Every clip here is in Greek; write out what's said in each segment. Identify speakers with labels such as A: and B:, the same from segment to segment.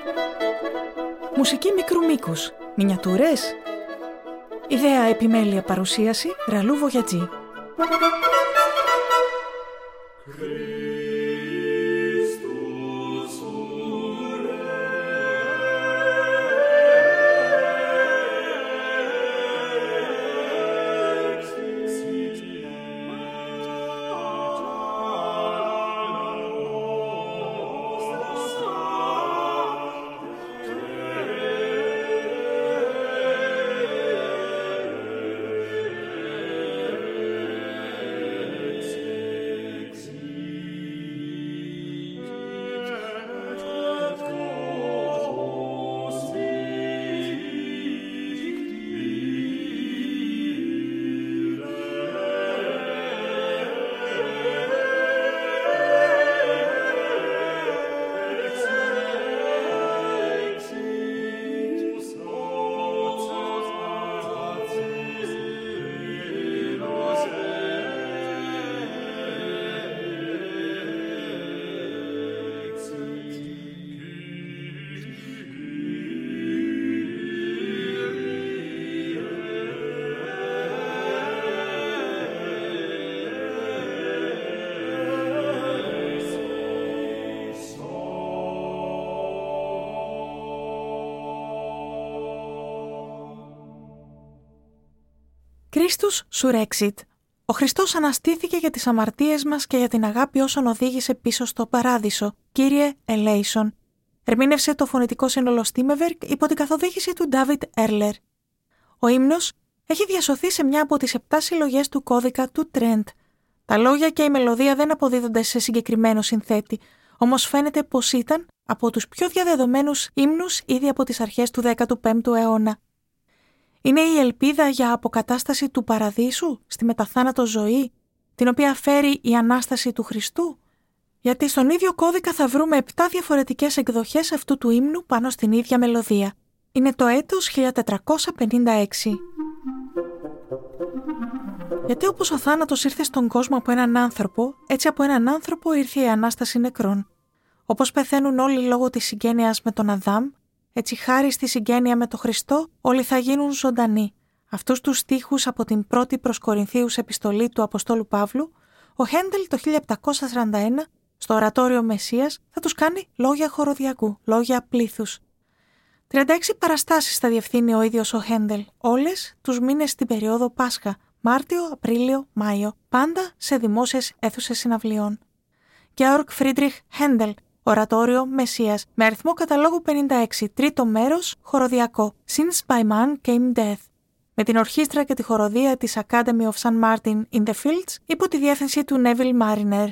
A: Μουσική μικρού μήκους. Μινιατούρες. Ιδέα, επιμέλεια, παρουσίαση Ραλού Βογιατζή. Christus surrexit. Ο Χριστός αναστήθηκε για τις αμαρτίες μας και για την αγάπη όσων οδήγησε πίσω στο παράδεισο. Κύριε ελέησον. Ερμήνευσε το φωνητικό σύνολο Στίμεβερκ υπό την καθοδήγηση του Ντάβιτ Έρλερ. Ο ύμνος έχει διασωθεί σε μια από τις 7 συλλογές του κώδικα του Τρέντ. Τα λόγια και η μελωδία δεν αποδίδονται σε συγκεκριμένο συνθέτη, όμως φαίνεται πως ήταν από τους πιο διαδεδομένους ύμνους ήδη από τις αρχές του 15ου αιώνα. Είναι η ελπίδα για αποκατάσταση του παραδείσου στη μεταθάνατο ζωή, την οποία φέρει η Ανάσταση του Χριστού. Γιατί στον ίδιο κώδικα θα βρούμε 7 διαφορετικές εκδοχές αυτού του ύμνου πάνω στην ίδια μελωδία. Είναι το έτος 1456. Γιατί όπως ο θάνατος ήρθε στον κόσμο από έναν άνθρωπο, έτσι από έναν άνθρωπο ήρθε η Ανάσταση νεκρών. Όπως πεθαίνουν όλοι λόγω της συγγένειας με τον Αδάμ, έτσι χάρη στη συγγένεια με τον Χριστό όλοι θα γίνουν ζωντανοί. Αυτούς τους στίχους από την πρώτη προς Κορινθίους επιστολή του Αποστόλου Παύλου, ο Χέντελ το 1741 στο ορατόριο Μεσσίας θα τους κάνει λόγια χοροδιακού, λόγια πλήθους. 36 παραστάσεις θα διευθύνει ο ίδιος ο Χέντελ, όλες τους μήνες στην περίοδο Πάσχα, Μάρτιο, Απρίλιο, Μάιο, πάντα σε δημόσιες αίθουσες συναυλιών. Γεώργ Φρίντριχ Χέντελ, ορατόριο Μεσσίας, με αριθμό καταλόγου 56, τρίτο μέρος, χοροδιακό, Since by man came death, με την ορχήστρα και τη χοροδία της Academy of St. Martin in the Fields υπό τη διεύθυνση του Neville Mariner.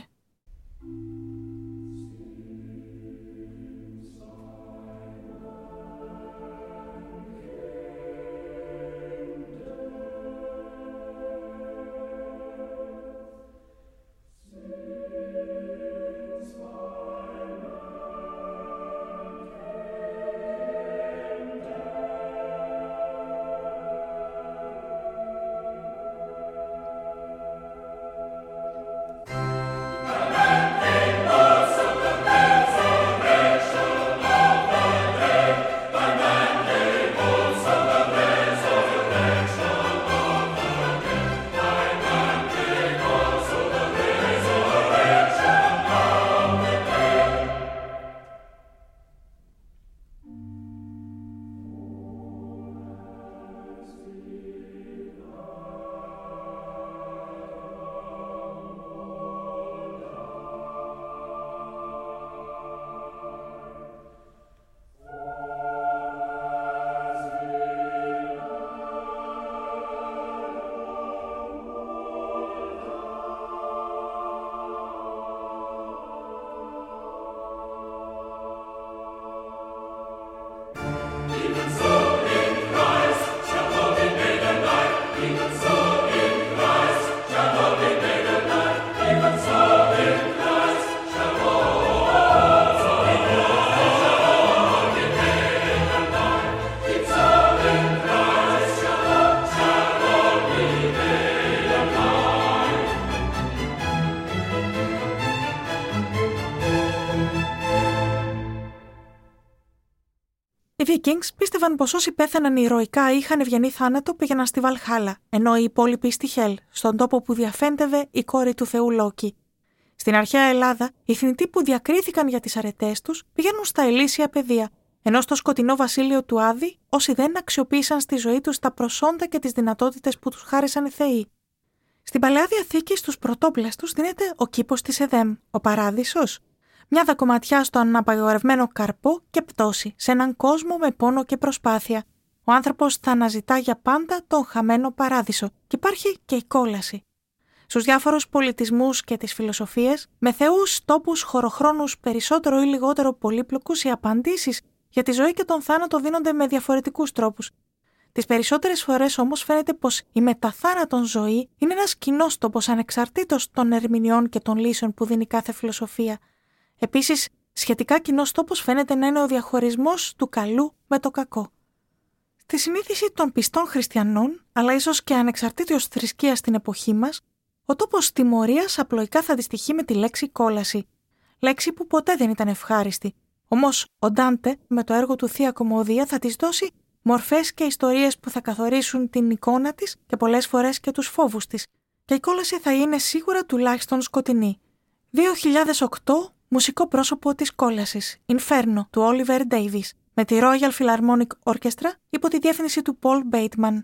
A: Οι Vikings πίστευαν πως όσοι πέθαναν ηρωικά ή είχαν ευγενή θάνατο πήγαιναν στη Βαλχάλα, ενώ οι υπόλοιποι στη Χέλ, στον τόπο που διαφέντευε η κόρη του θεού Λόκη. Στην αρχαία Ελλάδα, οι θνητοί που διακρίθηκαν για τις αρετές τους πήγαιναν στα ηλίσια πεδία, ενώ στο σκοτεινό βασίλειο του Άδη, όσοι δεν αξιοποίησαν στη ζωή τους τα προσόντα και τις δυνατότητες που τους χάρισαν οι θεοί. Στην Παλαιά Διαθήκη, στους πρωτόπλαστους δίνεται ο κήπος της Εδέμ, ο παράδεισος. Μια δακωματιά στο αναπαγορευμένο καρπό και πτώση, σε έναν κόσμο με πόνο και προσπάθεια. Ο άνθρωπος θα αναζητά για πάντα τον χαμένο παράδεισο και υπάρχει και η κόλαση. Στους διάφορους πολιτισμούς και τις φιλοσοφίες, με θεούς, τόπους, χωροχρόνους περισσότερο ή λιγότερο πολύπλοκους, οι απαντήσεις για τη ζωή και τον θάνατο δίνονται με διαφορετικούς τρόπους. Τις περισσότερες φορές όμως φαίνεται πως η μεταθάνατον ζωή είναι ένας κοινός τόπος ανεξαρτήτως των ερμηνεών και των λύσεων που δίνει κάθε φιλοσοφία. Επίσης, σχετικά κοινός τόπος φαίνεται να είναι ο διαχωρισμός του καλού με το κακό. Στη συνείδηση των πιστών χριστιανών, αλλά ίσως και ανεξαρτήτως θρησκείας στην εποχή μας, ο τόπος τιμωρίας απλοϊκά θα αντιστοιχεί με τη λέξη κόλαση. Λέξη που ποτέ δεν ήταν ευχάριστη. Όμως ο Ντάντε με το έργο του Θεία Κωμωδία θα της δώσει μορφές και ιστορίες που θα καθορίσουν την εικόνα της και πολλές φορές και τους φόβους της. Και η κόλαση θα είναι σίγουρα τουλάχιστον σκοτεινή. 2008, μουσικό πρόσωπο της κόλασης, Inferno, του Oliver Davis, με τη Royal Philharmonic Orchestra υπό τη διεύθυνση του Paul Bateman.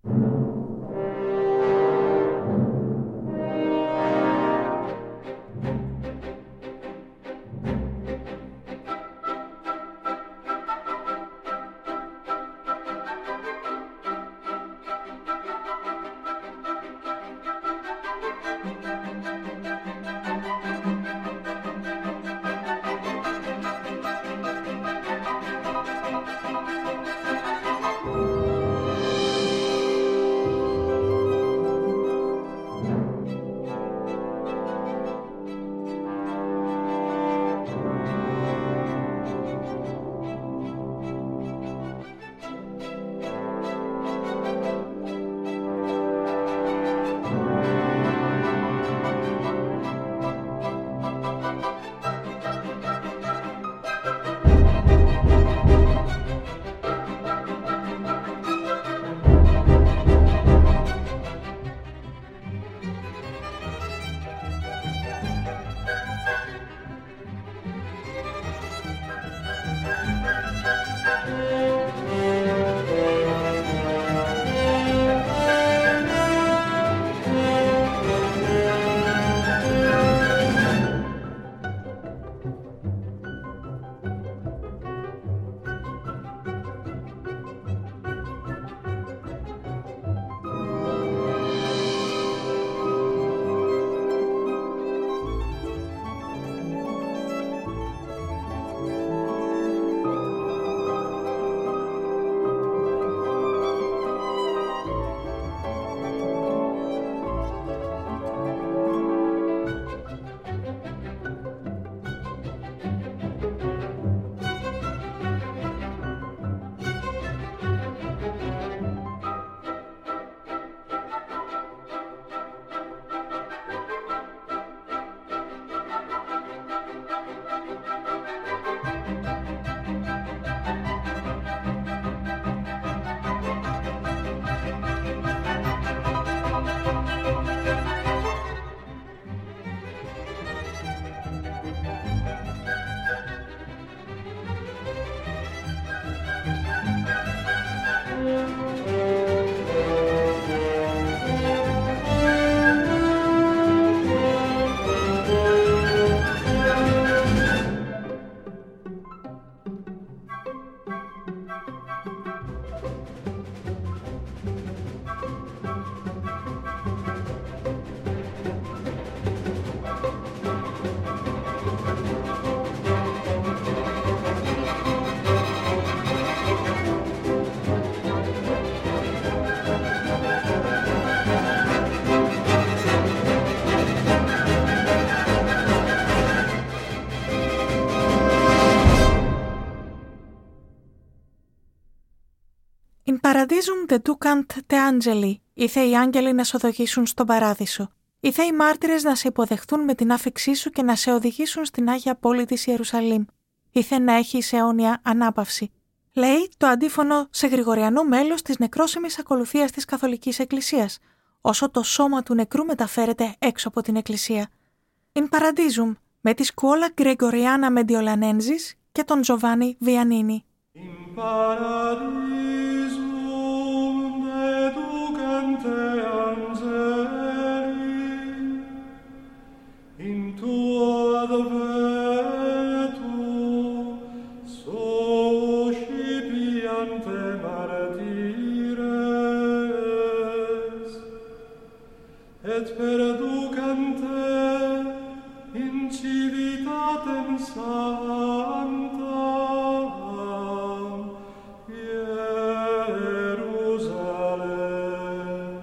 A: Paradisum deducant te angeli, οι θεοί άγγελοι να σε οδηγήσουν στον παράδεισο. Οι θεοί μάρτυρες να σε υποδεχθούν με την άφηξή σου και να σε οδηγήσουν στην Άγια Πόλη της Ιερουσαλήμ. Ήθε να έχεις αιώνια ανάπαυση. λέει το αντίφωνο σε γρηγοριανό μέλος της νεκρόσιμης ακολουθίας της Καθολικής Εκκλησίας, όσο το σώμα του νεκρού μεταφέρεται έξω από την Εκκλησία. In Paradisum, με τη σκουόλα Γκρεγοριάνα Μεντιολανένζης και τον Τζοβάνι Βιανίνι.
B: In paradisum educante angeli, in tuo advetum suscipiante martires, et perducante in civitatem sanctam Ierusalem.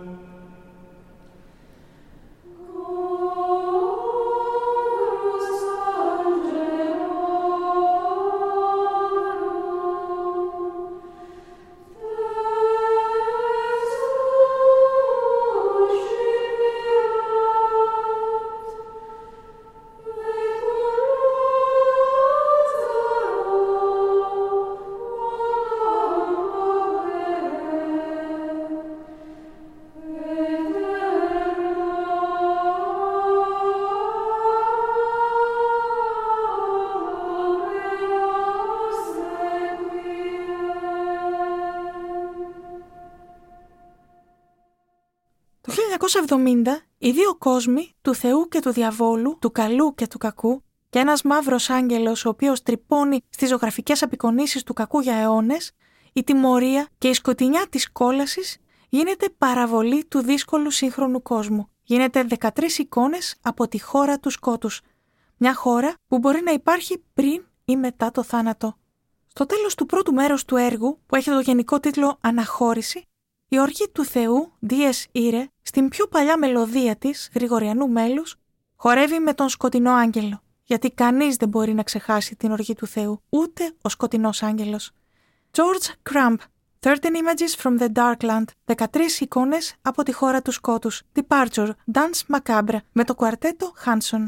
A: Το 1970, οι δύο κόσμοι του Θεού και του διαβόλου, του καλού και του κακού, και ένας μαύρος άγγελος ο οποίος τρυπώνει στις ζωγραφικές απεικονίσεις του κακού για αιώνες, η τιμωρία και η σκοτεινιά της κόλασης γίνεται παραβολή του δύσκολου σύγχρονου κόσμου. Γίνεται 13 εικόνες από τη χώρα του σκότους. Μια χώρα που μπορεί να υπάρχει πριν ή μετά το θάνατο. Στο τέλος του πρώτου μέρους του έργου, που έχει το γενικό τίτλο «Αναχώρηση», η οργή του Θεού, Dies Irae, στην πιο παλιά μελωδία της, γρηγοριανού μέλους, χορεύει με τον σκοτεινό άγγελο, γιατί κανείς δεν μπορεί να ξεχάσει την οργή του Θεού, ούτε ο σκοτεινός άγγελος. George Crumb, 13 Images from the Darkland, 13 εικόνες από τη χώρα του σκότους, Departure, Dance Macabre, με το κουαρτέτο Hanson.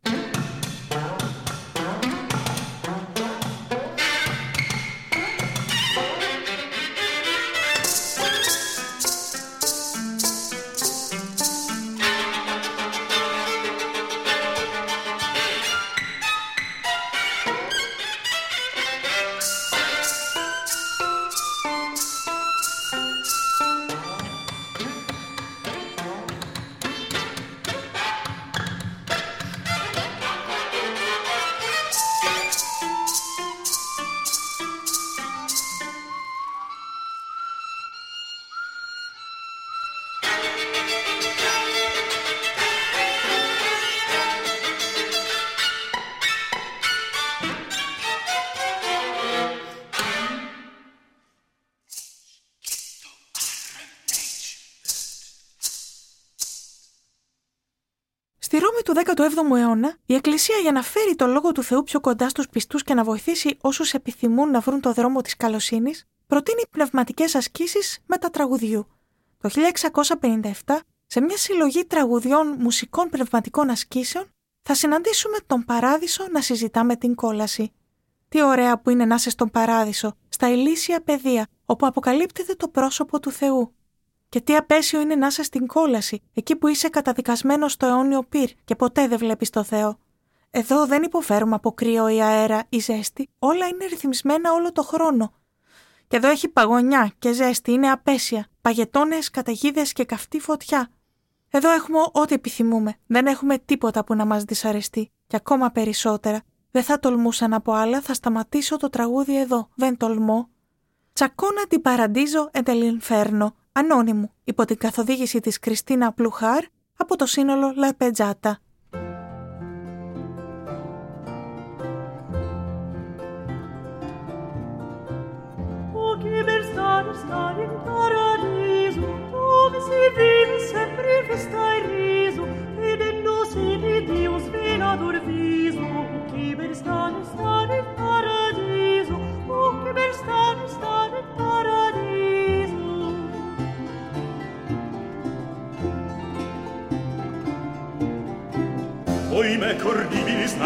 A: Στη Ρώμη του 17ου αιώνα, η Εκκλησία, για να φέρει το Λόγο του Θεού πιο κοντά στους πιστούς και να βοηθήσει όσους επιθυμούν να βρουν το δρόμο της καλοσύνης, προτείνει πνευματικές ασκήσεις μετά τραγουδιού. Το 1657, σε μια συλλογή τραγουδιών μουσικών πνευματικών ασκήσεων, θα συναντήσουμε τον Παράδεισο να συζητά με την κόλαση. Τι ωραία που είναι να είσαι στον Παράδεισο, στα ηλίσια πεδία, όπου αποκαλύπτεται το πρόσωπο του Θεού. Και τι απέσιο είναι να είσαι στην κόλαση, εκεί που είσαι καταδικασμένος στο αιώνιο πυρ και ποτέ δεν βλέπεις το Θεό. Εδώ δεν υποφέρουμε από κρύο ή αέρα ή ζέστη, όλα είναι ρυθμισμένα όλο το χρόνο. Και εδώ έχει παγωνιά και ζέστη, είναι απέσια, παγετώνες, καταιγίδες και καυτή φωτιά. Εδώ έχουμε ό,τι επιθυμούμε, δεν έχουμε τίποτα που να μας δυσαρεστεί. Και ακόμα περισσότερα, δεν θα τολμούσα να πω άλλα, θα σταματήσω το τραγούδι εδώ, δεν τολμώ. Τσακώνα την Παραντίζο εντελινφέρνο, ανώνυμου, υπό την καθοδήγηση της Κριστίνα Πλουχάρ από το σύνολο Λαρπετζάτα.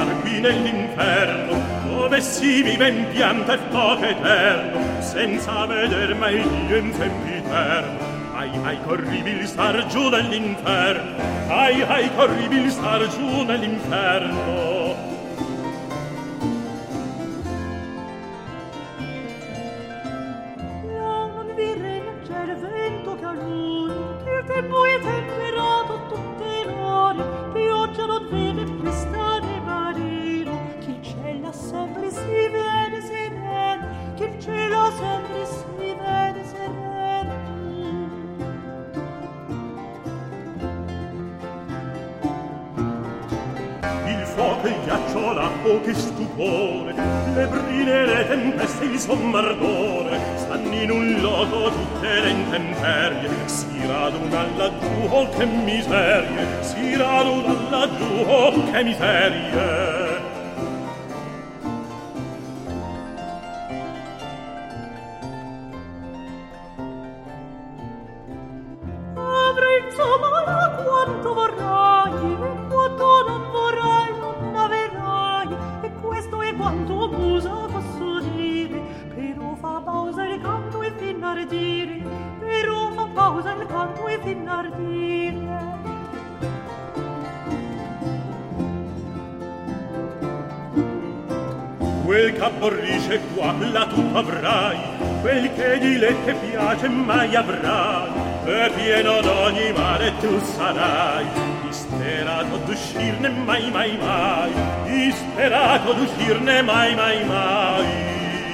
B: star qui nell'inferno, dove si vive in pianto e fuoco eterno, senza veder mai Dio in sempiterno. Ai, corribil star giù nell'inferno, ai, corribil star giù nell'inferno.
C: Tempo è temperato tutte l'ore, pioggia non vede prestare marino, che il cielo sempre si vede sereno, che il cielo sempre si vede sereno.
B: Il fuoco, il ghiaccio, l'acqua, che stupore, le brine, le tempeste, il sommardore, stanno in un loco tutte le intemperie, si raduna laggiù, oh che miserie, si raduna laggiù, oh che miserie.
C: Avrai insomma quanto vorrai, e quanto non vorrai non averai, e questo è quanto musa posso dire, però fa pausa il canto e fin ardire, però fa pausa il canto e fin ardire.
B: Quel che aborrisce qua, là tu avrai, quel che di lei te piace mai avrai, e pieno d'ogni male tu sarai, disperato d'uscirne mai mai mai, disperato d'uscirne mai mai mai.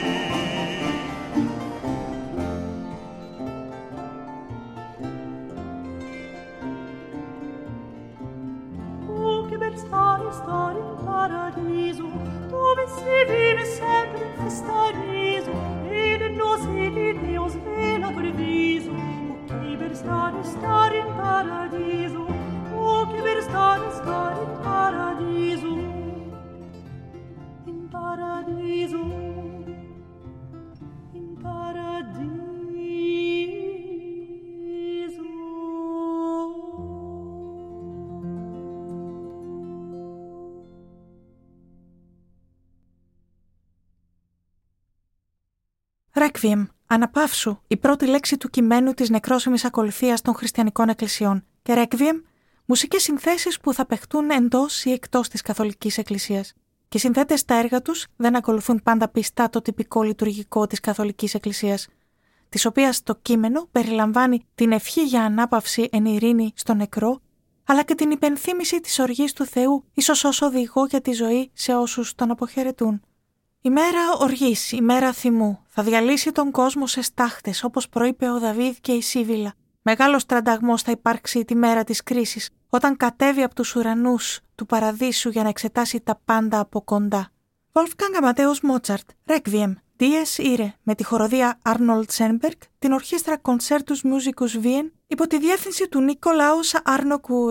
C: Stare in paradiso, dove si vive sempre in festa riso, ed in nosi di Dio svelato il viso. Oh, che per stare in paradiso, oh, che per stare in paradiso, in paradiso, in paradiso.
A: Requiem, αναπαύσου, η πρώτη λέξη του κειμένου της νεκρόσιμης ακολουθίας των χριστιανικών εκκλησιών, και Requiem, μουσικές συνθέσεις που θα παιχτούν εντός ή εκτός της Καθολικής Εκκλησίας. Και οι συνθέτες στα έργα τους δεν ακολουθούν πάντα πιστά το τυπικό λειτουργικό της Καθολικής Εκκλησίας, της οποίας το κείμενο περιλαμβάνει την ευχή για ανάπαυση εν ειρήνη στο νεκρό, αλλά και την υπενθύμηση της οργής του Θεού, ίσως ως οδηγό για τη ζωή σε όσους τον αποχαιρετούν. Η μέρα οργής, η μέρα θυμού, θα διαλύσει τον κόσμο σε στάχτες, όπως προείπε ο Δαβίδ και η Σίβυλα. Μεγάλος τρανταγμός θα υπάρξει τη μέρα της κρίσης, όταν κατέβει από τους ουρανούς του παραδείσου για να εξετάσει τα πάντα από κοντά. Wolfgang Amadeus Mozart, Requiem, Dies Irae, με τη χοροδία Arnold Schoenberg, την ορχήστρα Concertus Musicus Wien, υπό τη διεύθυνση του Νικολάους Αρνοκούρ.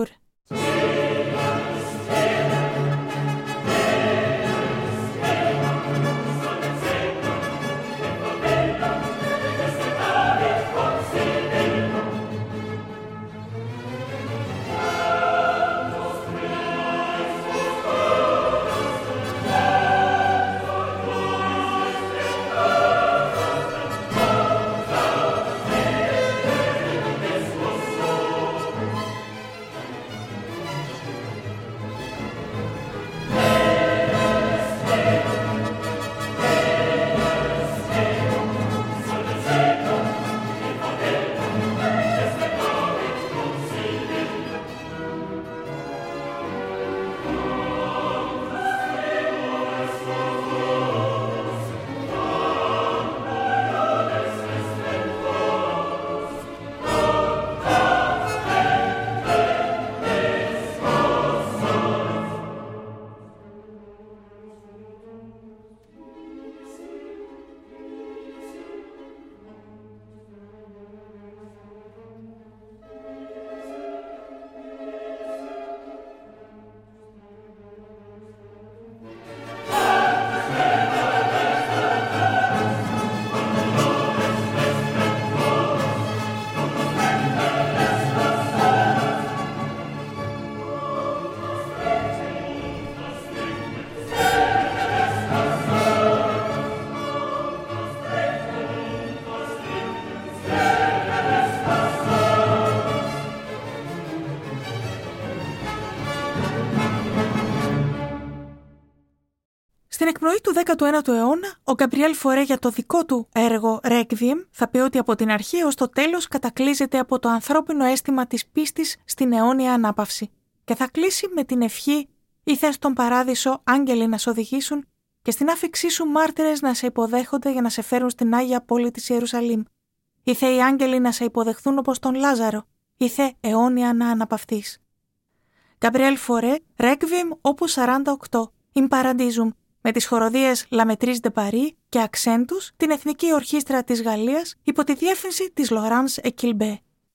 A: Στην εκπνοή του 19ου αιώνα, ο Γκαμπριέλ Φορέ για το δικό του έργο Requiem θα πει ότι από την αρχή ως το τέλος κατακλείζεται από το ανθρώπινο αίσθημα της πίστης στην αιώνια ανάπαυση και θα κλείσει με την ευχή «Ήθε στον παράδεισο άγγελοι να σε οδηγήσουν και στην άφηξή σου μάρτυρες να σε υποδέχονται για να σε φέρουν στην Άγια Πόλη της Ιερουσαλήμ. Ήθε οι άγγελοι να σε υποδεχθούν όπως τον Λάζαρο, ήθε αιώνια να αναπαυθείς». Γκαμπριέλ Φορέ, Requiem Opus 48, In Paradisum, με τις χοροδίες La Maîtrise de Paris και Accentus, την Εθνική Ορχήστρα της Γαλλίας, υπό τη διεύθυνση της Laurence Equilbé.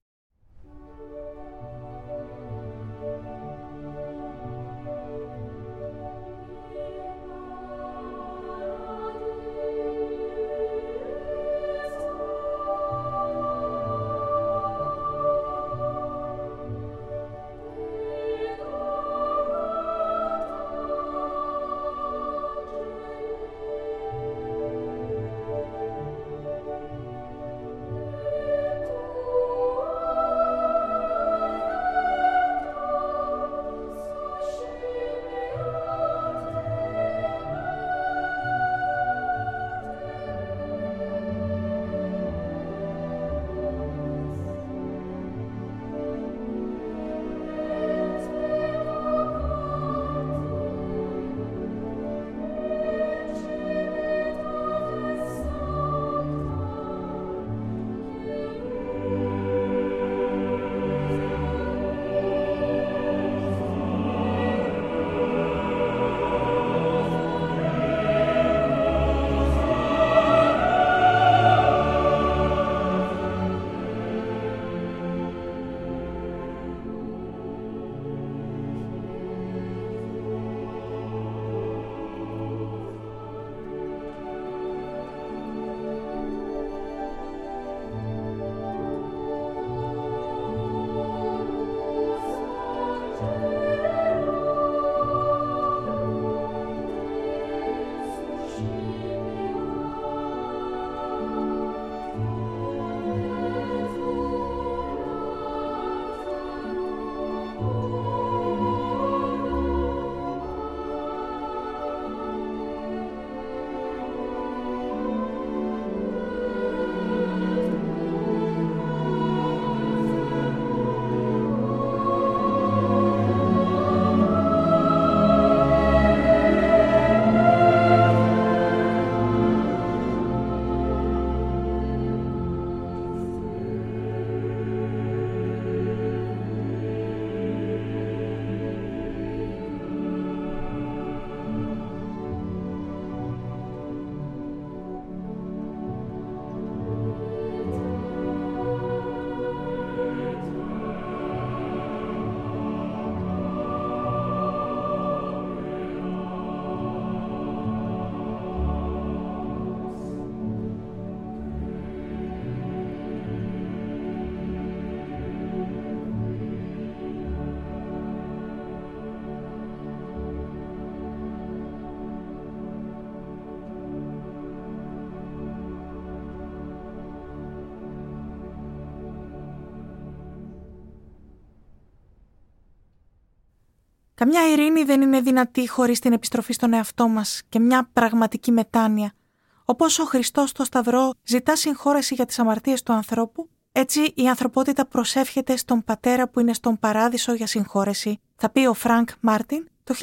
A: Καμιά ειρήνη δεν είναι δυνατή χωρίς την επιστροφή στον εαυτό μας και μια πραγματική μετάνοια. Όπως ο Χριστός στο Σταυρό ζητά συγχώρεση για τις αμαρτίες του ανθρώπου, έτσι η ανθρωπότητα προσεύχεται στον Πατέρα που είναι στον Παράδεισο για συγχώρεση, θα πει ο Φρανκ Μάρτιν το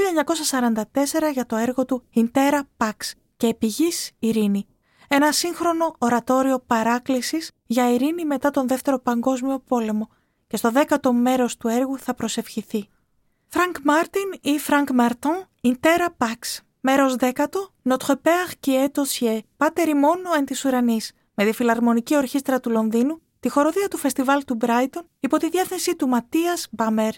A: 1944 για το έργο του In Terra Pax και επί γης ειρήνη. Ένα σύγχρονο ορατόριο παράκλησης για ειρήνη μετά τον Δεύτερο Παγκόσμιο Πόλεμο και στο 10ο μέρος του έργου θα προσευχηθεί. Φρανκ Μάρτιν ή Φρανκ Μαρτόν, In Terra Pax. Μέρος 10ο, Notre Père qui est aux cieux, Πάτερ ημών ο εν της ουρανής, με τη Φιλαρμονική Ορχήστρα του Λονδίνου, τη χοροδία του Φεστιβάλ του Μπράιτον, υπό τη διεύθυνση του Ματίας Μπάμερ.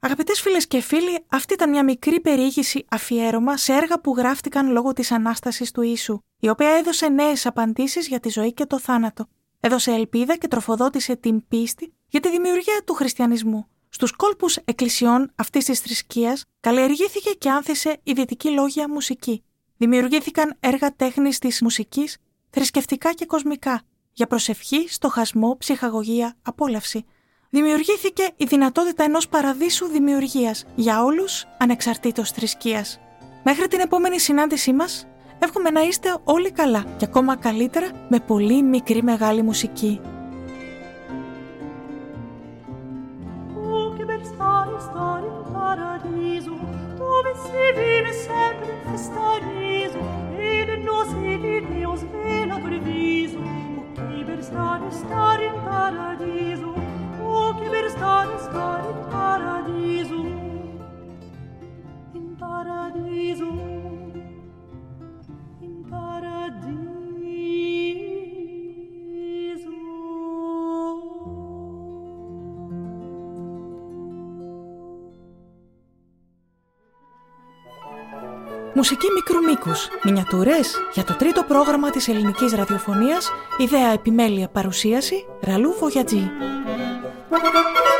A: Αγαπητές φίλες και φίλοι, αυτή ήταν μια μικρή περιήγηση αφιέρωμα σε έργα που γράφτηκαν λόγω της Ανάστασης του Ιησού, η οποία έδωσε νέες απαντήσεις για τη ζωή και το θάνατο. Έδωσε ελπίδα και τροφοδότησε την πίστη για τη δημιουργία του χριστιανισμού. Στους κόλπους εκκλησιών αυτής της θρησκείας καλλιεργήθηκε και άνθησε η δυτική λόγια μουσική. Δημιουργήθηκαν έργα τέχνης της μουσικής, θρησκευτικά και κοσμικά, για προσευχή, στοχασμό, ψυχαγωγία, απόλαυση. Δημιουργήθηκε η δυνατότητα ενός παραδείσου δημιουργίας για όλους, ανεξαρτήτως θρησκείας. Μέχρι την επόμενη συνάντησή μας, εύχομαι να είστε όλοι καλά και ακόμα καλύτερα με πολύ μικρή μεγάλη μουσική.
C: Stare in paradiso, dove si vive sempre in festa e riso, ed non si di Dio svelato il viso. Oh, che per stare in paradiso, oh, che per stare in paradiso, in paradiso, in paradiso.
A: Μουσική μικρού μήκους, μινιατούρες για το τρίτο πρόγραμμα της ελληνικής ραδιοφωνίας, ιδέα επιμέλεια παρουσίαση Ραλού Βογιατζή.